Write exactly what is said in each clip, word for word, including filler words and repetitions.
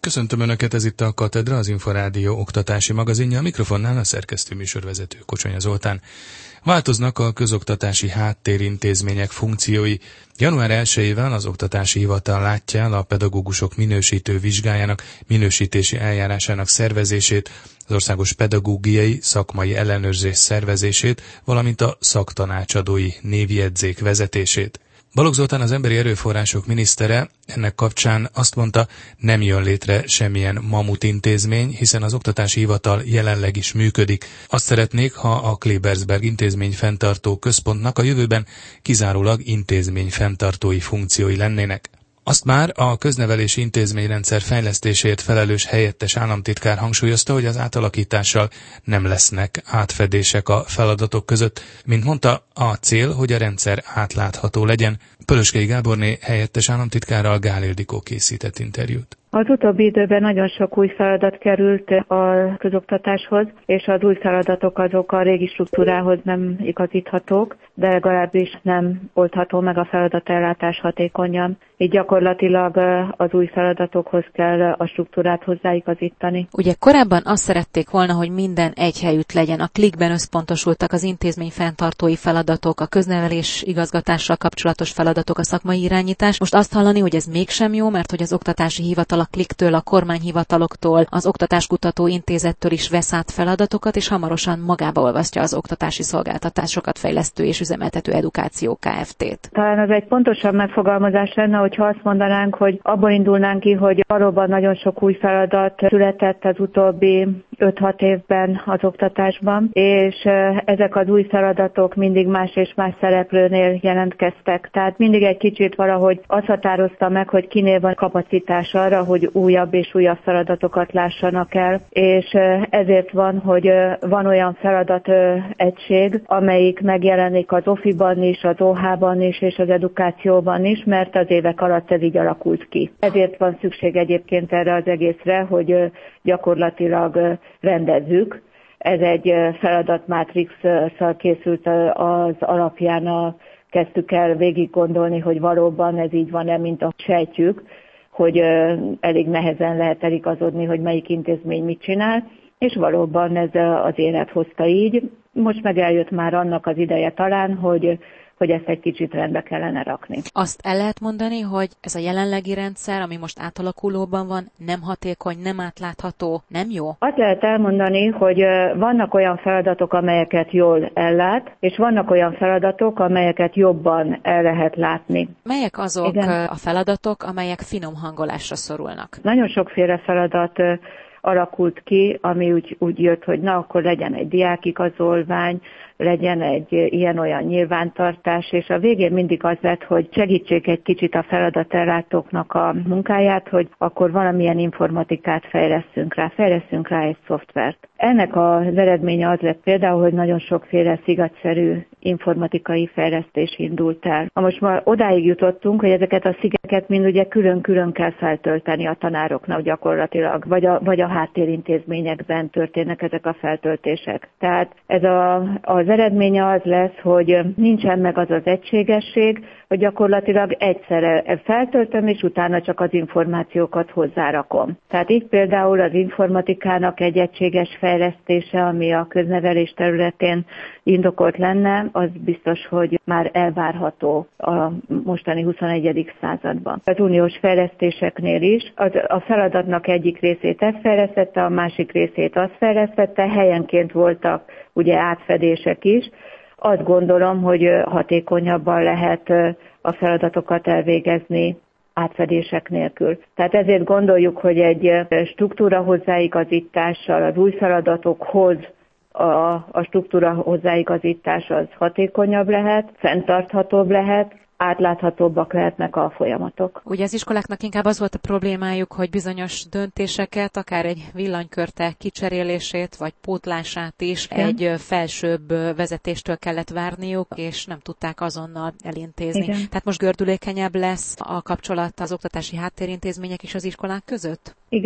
Köszöntöm Önöket, ez itt a Katedra, az Inforádió oktatási magazinja, a mikrofonnál a szerkesztő műsorvezető Kocsonya Zoltán. Változnak a közoktatási háttérintézmények funkciói. január elsejével az Oktatási Hivatal látja el a pedagógusok minősítő vizsgájának, minősítési eljárásának szervezését, az országos pedagógiai szakmai ellenőrzés szervezését, valamint a szaktanácsadói névjegyzék vezetését. Balogh Zoltán, az emberi erőforrások minisztere ennek kapcsán azt mondta, nem jön létre semmilyen mamut intézmény, hiszen az Oktatási Hivatal jelenleg is működik. Azt szeretnék, ha a Klebersberg intézmény fenntartó központnak a jövőben kizárólag intézmény fenntartói funkciói lennének. Azt már a köznevelési intézményrendszer fejlesztéséért felelős helyettes államtitkár hangsúlyozta, hogy az átalakítással nem lesznek átfedések a feladatok között. Mint mondta, a cél, hogy a rendszer átlátható legyen. Pölöskei Gáborné helyettes államtitkárral Gál Ildikó készített interjút. Az utóbbi időben nagyon sok új feladat került a közoktatáshoz, és az új feladatok azok a régi struktúrához nem igazíthatók, de legalábbis nem oldható meg a feladatellátás hatékonyan. Így gyakorlatilag az új feladatokhoz kell a struktúrát hozzáigazítani. Ugye korábban azt szerették volna, hogy minden egy helyütt legyen. A klikben összpontosultak az intézmény fenntartói feladatok, a köznevelés igazgatással kapcsolatos feladatok, a szakmai irányítás. Most azt hallani, hogy ez mégsem jó, mert hogy az Oktatási Hivatal a kliktől, a kormányhivataloktól, az Oktatáskutató Intézettől is vesz át feladatokat, és hamarosan magába olvasztja az oktatási szolgáltatásokat fejlesztő és üzemeltető Edukáció Kft-t. Talán az egy pontosabb megfogalmazás lenne, hogyha azt mondanánk, hogy abból indulnánk ki, hogy valóban nagyon sok új feladat született az utóbbi öt-hat évben az oktatásban, és ezek az új feladatok mindig más és más szereplőnél jelentkeztek. Tehát mindig egy kicsit valahogy azt határozta meg, hogy kinél van kapacitás arra, hogy újabb és újabb feladatokat lássanak el, és ezért van, hogy van olyan feladat egység, amelyik megjelenik az ofiban is, az o há-ban is, és az edukációban is, mert az évek alatt ez így alakult ki. Ezért van szükség egyébként erre az egészre, hogy gyakorlatilag rendezzük. Ez egy feladatmátrix-szal készült az alapján, a, kezdtük el végig gondolni, hogy valóban ez így van-e, mint a sejtjük, hogy elég nehezen lehet eligazodni, hogy melyik intézmény mit csinál, és valóban ez az élet hozta így. Most meg eljött már annak az ideje talán, hogy hogy ezt egy kicsit rendbe kellene rakni. Azt el lehet mondani, hogy ez a jelenlegi rendszer, ami most átalakulóban van, nem hatékony, nem átlátható, nem jó? Azt lehet elmondani, hogy vannak olyan feladatok, amelyeket jól ellát, és vannak olyan feladatok, amelyeket jobban el lehet látni. Melyek azok Igen. a feladatok, amelyek finom hangolásra szorulnak? Nagyon sokféle feladat alakult ki, ami úgy, úgy jött, hogy na, akkor legyen egy diákigazolvány, legyen egy ilyen-olyan nyilvántartás, és a végén mindig az lett, hogy segítsék egy kicsit a feladatellátóknak a munkáját, hogy akkor valamilyen informatikát fejlesztünk rá, fejlesztünk rá egy szoftvert. Ennek az eredménye az lett például, hogy nagyon sokféle szigetszerű informatikai fejlesztés indult el. Na most már odáig jutottunk, hogy ezeket a szigeteket mind ugye külön-külön kell feltölteni a tanároknak gyakorlatilag, vagy a, vagy a háttérintézményekben történnek ezek a feltöltések. Tehát ez a, az eredménye az lesz, hogy nincsen meg az az egységesség, hogy gyakorlatilag egyszerre feltöltöm, és utána csak az információkat hozzárakom. Tehát így például az informatikának egy egységes fejlesztése, ami a köznevelés területén indokolt lenne, az biztos, hogy már elvárható a mostani huszonegyedik században. Az uniós fejlesztéseknél is az, a feladatnak egyik részét ezt fejlesztette, a másik részét azt fejlesztette, helyenként voltak ugye átfedések is. Azt gondolom, hogy hatékonyabban lehet a feladatokat elvégezni átfedések nélkül. Tehát ezért gondoljuk, hogy egy struktúra hozzáigazítással az új feladatokhoz a, a struktúra hozzáigazítás az hatékonyabb lehet, fenntarthatóbb lehet, átláthatóbbak lehetnek a folyamatok. Ugye az iskoláknak inkább az volt a problémájuk, hogy bizonyos döntéseket, akár egy villanykörte kicserélését, vagy pótlását is Igen. egy felsőbb vezetéstől kellett várniuk, és nem tudták azonnal elintézni. Igen. Tehát most gördülékenyebb lesz a kapcsolat az oktatási háttérintézmények és az iskolák között? Igen.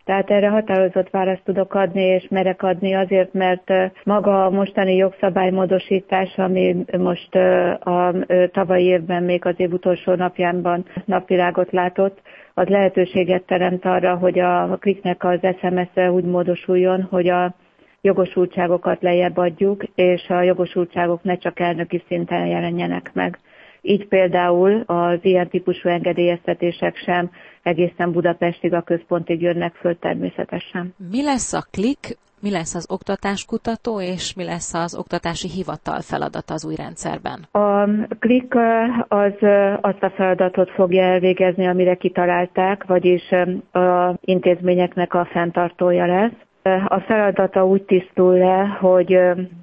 Tehát erre határozott választ tudok adni, és merek adni azért, mert maga a mostani jogszabálymódosítás, ami most a tavalyi évben még az év utolsó napjában napvilágot látott, az lehetőséget teremt arra, hogy a kliknek az es em es-e úgy módosuljon, hogy a jogosultságokat lejjebb adjuk, és a jogosultságok ne csak elnöki szinten jelenjenek meg. Így például az ilyen típusú engedélyeztetések sem egészen Budapestig, a központig jönnek föl természetesen. Mi lesz a klik, mi lesz az oktatáskutató, és mi lesz az oktatási hivatal feladata az új rendszerben? A klik az azt a feladatot fogja elvégezni, amire kitalálták, vagyis az intézményeknek a fenntartója lesz. A feladata úgy tisztul le, hogy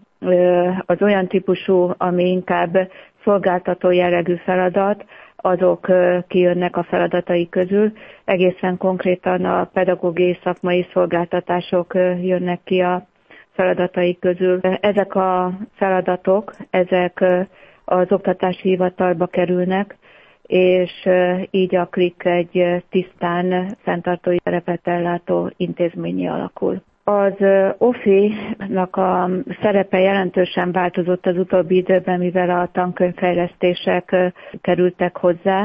az olyan típusú, ami inkább szolgáltató jellegű feladat, azok kijönnek a feladatai közül. Egészen konkrétan a pedagógiai szakmai szolgáltatások jönnek ki a feladatai közül. Ezek a feladatok, ezek az oktatási hivatalba kerülnek, és így a klik egy tisztán fenntartói szerepet ellátó intézményé alakul. Az o f i-nak a szerepe jelentősen változott az utóbbi időben, mivel a tankönyvfejlesztések kerültek hozzá,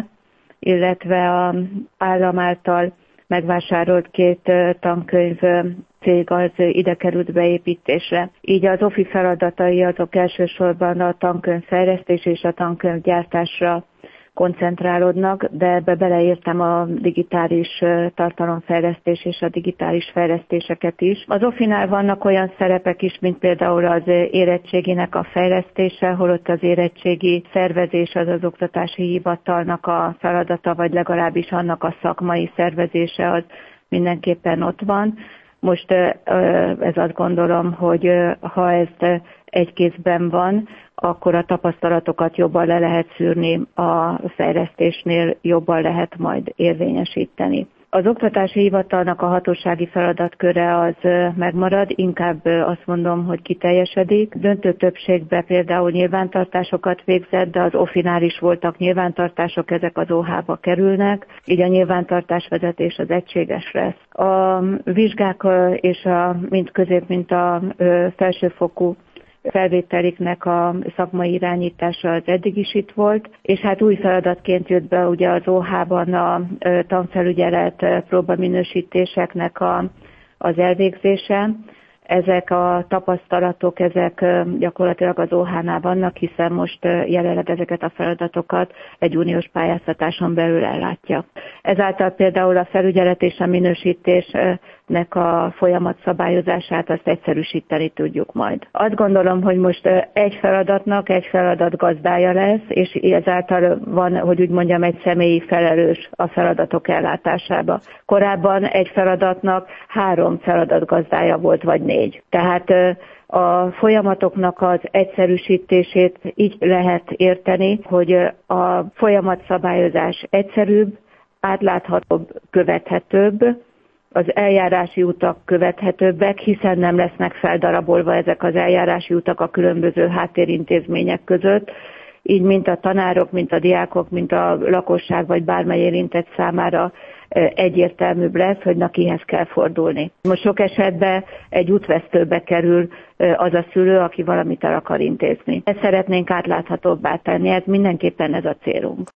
illetve az állam által megvásárolt két tankönyv cég az ide került beépítésre. Így az o f i feladatai azok elsősorban a tankönyvfejlesztés és a tankönyvgyártásra koncentrálódnak, de ebbe beleértem a digitális tartalomfejlesztés és a digitális fejlesztéseket is. Az o f i-nál vannak olyan szerepek is, mint például az érettséginek a fejlesztése, holott az érettségi szervezés az az oktatási hivatalnak a feladata, vagy legalábbis annak a szakmai szervezése az mindenképpen ott van. Most ez azt gondolom, hogy ha ez egy kézben van, akkor a tapasztalatokat jobban le lehet szűrni, a fejlesztésnél jobban lehet majd érvényesíteni. Az oktatási hivatalnak a hatósági feladatköre az megmarad, inkább azt mondom, hogy kiteljesedik. Döntő többségben például nyilvántartásokat végzett, de az o f i-nál is voltak nyilvántartások, ezek az o há-ba kerülnek, így a nyilvántartásvezetés az egységes lesz. A vizsgák és a mind közép, mint a felsőfokú felvételiknek a szakmai irányítása az eddig is itt volt, és hát új feladatként jött be ugye az o há-ban a tanfelügyelet próbaminősítéseknek a, az elvégzése. Ezek a tapasztalatok, ezek gyakorlatilag az o há-nál vannak, hiszen most jelenleg ezeket a feladatokat egy uniós pályáztatáson belül ellátja. Ezáltal például a felügyelet és a minősítésnek a folyamat szabályozását azt egyszerűsíteni tudjuk majd. Azt gondolom, hogy most egy feladatnak egy feladat gazdája lesz, és ezáltal van, hogy úgy mondjam, egy személyi felelős a feladatok ellátásába. Korábban egy feladatnak három feladat gazdája volt, vagy négy. Tehát a folyamatoknak az egyszerűsítését így lehet érteni, hogy a folyamatszabályozás egyszerűbb, átláthatóbb, követhetőbb, az eljárási utak követhetőbbek, hiszen nem lesznek feldarabolva ezek az eljárási utak a különböző háttérintézmények között, így mint a tanárok, mint a diákok, mint a lakosság vagy bármely érintett számára egyértelműbb lesz, hogy na kihez kell fordulni. Most sok esetben egy útvesztőbe kerül az a szülő, aki valamit el akar intézni. Ezt szeretnénk átláthatóbbá tenni, ez mindenképpen ez a célunk.